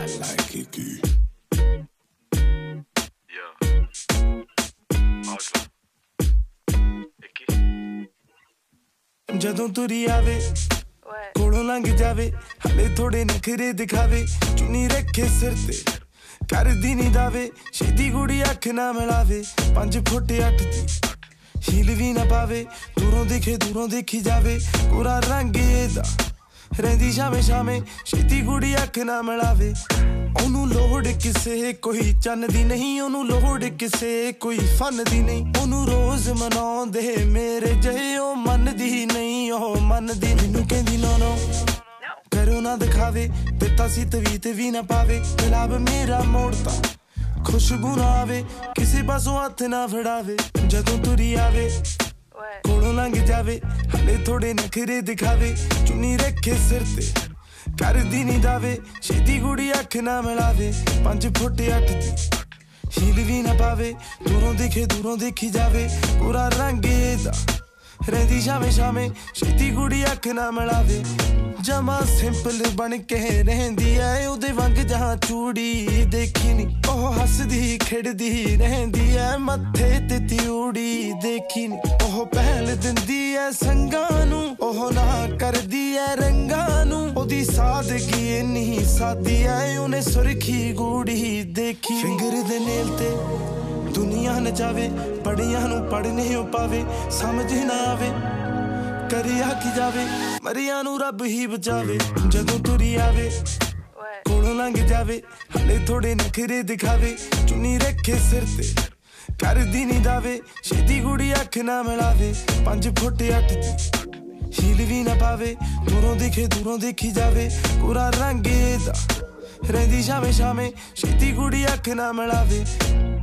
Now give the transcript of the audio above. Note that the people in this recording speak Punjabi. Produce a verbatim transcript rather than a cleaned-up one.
like Icky. ਜਦੋਂ ਤੁਰੀ ਆਵੇ ਕੋਲੋਂ ਲੰਘ ਜਾਵੇ ਹਲੇ ਥੋੜੇ ਨਖਰੇ ਦਿਖਾਵੇ ਚੁੰਨੀ ਰੱਖੇ ਸਿਰ ਤੇ ਕਰਦੀ ਨੀ ਦਾਵੇ ਛੇਤੀ ਕੁੜੀ ਅੱਖ ਨਾ ਮਿਲਾਵੇ ਪੰਜ ਫੁੱਟ ਅੱਠ ਦੀ ਹੀਲ ਵੀ ਨਾ ਪਾਵੇ ਦੂਰੋਂ ਦੇਖੇ ਦੂਰੋਂ ਦੇਖੀ ਜਾਵੇ ਪੂਰਾ ਰੰਗ ਇਹਦਾ ਰਹਿੰਦੀ ਸ਼ਾਮੇ ਸ਼ਾਮੇ ਛੇਤੀ ਕੁੜੀ ਅੱਖ ਨਾ ਮਿਲਾਵੇ ਉਹਨੂੰ ਲੋੜ ਕਿਸੇ ਕੋਈ ਚੰਨ ਦੀ ਨਹੀਂ ਉਹਨੂੰ ਲੋੜ ਕਿਸੇ ਕੋਈ ਫਨ ਦੀ ਨਹੀਂ ਉਹਨੂੰ ਰੋਜ਼ ਮਨਾਉਂਦੇ ਮੇਰੇ ਜਿਹੇ ਉਹ ਮੰਨਦੀ ਨਹੀਂ ਉਹ ਮੰਨਦੀ ਮੈਨੂੰ ਕਹਿੰਦੀ ਨੋ ਨੋ ਕਰੋ ਨਾ ਦਿਖਾਵੇ ਦਿੱਤਾ ਸੀ ਤਵੀਤ ਵੀ ਨਾ ਪਾਵੇ ਗੁਲਾਬ ਮੇਰਾ ਮੋੜਤਾ ਖੁਸ਼ਬੂ ਨਾ ਆਵੇ ਕਿਸੇ ਪਾਸੋਂ ਹੱਥ ਨਾ ਫੜਾਵੇ ਜਦੋਂ ਤੁਰੀ ਆਵੇ ਕੋਲੋਂ ਲੰਘ ਜਾਵੇ ਹਲੇ ਥੋੜੇ ਨਖਰੇ ਦਿਖਾਵੇ ਚੁੰਨੀ ਰੱਖੇ ਸਿਰ ਤੇ ਕਰਦੀ ਨੀ ਦਾਵੇ ਛੇਤੀ ਕੁੜੀ ਅੱਖ ਨਾ ਮਿਲਾਵੇ ਪੰਜ ਫੁੱਟ ਅੱਠ ਦੀ ਹੀਲ ਵੀ ਨਾ ਪਾਵੇ ਦੂਰੋਂ ਦੇਖੇ ਦੂਰੋਂ ਦੇਖੀ ਜਾਵੇ ਪੂਰਾ ਰੰਗ ਇਹਦਾ ਰਹਿੰਦੀ ਸ਼ਾਮੇ ਸ਼ਾਮੇ ਛੇਤੀ ਕੁੜੀ ਅੱਖ ਨਾ ਮਿਲਾਵੇ ਜਮਾ ਸਿੰਪਲ ਬਣ ਕੇ ਰਹਿੰਦੀ ਐ ਉਹਦੇ ਵਾਂਗ ਜਹਾਂ ਚੂੜੀ ਦੇਖੀ ਨੀ ਉਹ ਹੱਸਦੀ ਖਿੜਦੀ ਰਹਿੰਦੀ ਐ ਮੱਥੇ ਤੇ ਤਿਉੜੀ ਦੇਖੀ ਨੀ ਉਹ ਪਹਿਲ ਦਿੰਦੀ ਐ ਸੰਗਾਂ ਨੂੰ ਉਹ ਨਾ ਕਰਦੀ ਐ ਰੰਗਾਂ ਨੂੰ ਉਹਦੀ ਸਾਦਗੀ ਇੰਨੀ ਸਾਦੀ ਐ ਉਹਨੇ ਸੁਰਖੀ ਗੂੜੀ ਦੇਖੀ ਫਿੰਗਰ ਦੇ ਨੇਲ ਤੇ ਦੁਨੀਆ ਨਚਾਵੇ ਪੜੀਆਂ ਨੂੰ ਪੜ੍ਹਨੇ ਹੋ ਪਾਵੇ ਸਮਝ ਨਾ ਆਵੇ ਕਰਿਆ ਕੀ ਜਾਵੇ ਮਰਿਆ ਨੂੰ ਰੱਬ ਹੀ ਬਚਾਵੇ ਜਦੋਂ ਤੁਰੀ ਆਵੇ ਕੋਲੋਂ ਲੰਘ ਜਾਵੇ ਹਲੇ ਥੋੜੇ ਨਖਰੇ ਦਿਖਾਵੇ ਚੁੰਨੀ ਰੱਖੇ ਸਿਰ ਤੇ ਕਰਦੀ ਨੀ ਦਾਵੇ ਛੇਤੀ ਕੁੜੀ ਅੱਖ ਨਾ ਮਿਲਾਵੇ ਪੰਜ ਫੁੱਟ ਅੱਠ ਦੀ ਹੀਲ ਵੀ ਨਾ ਪਾਵੇ ਦੂਰੋਂ ਦੇਖੇ ਦੂਰੋਂ ਦੇਖੀ ਜਾਵੇ ਪੂਰਾ ਰੰਗ ਇਹਦਾ ਰਹਿੰਦੀ ਸ਼ਾਮੇ ਸ਼ਾਮੇ ਛੇਤੀ ਕੁੜੀ ਅੱਖ ਨਾ ਮਿਲਾਵੇ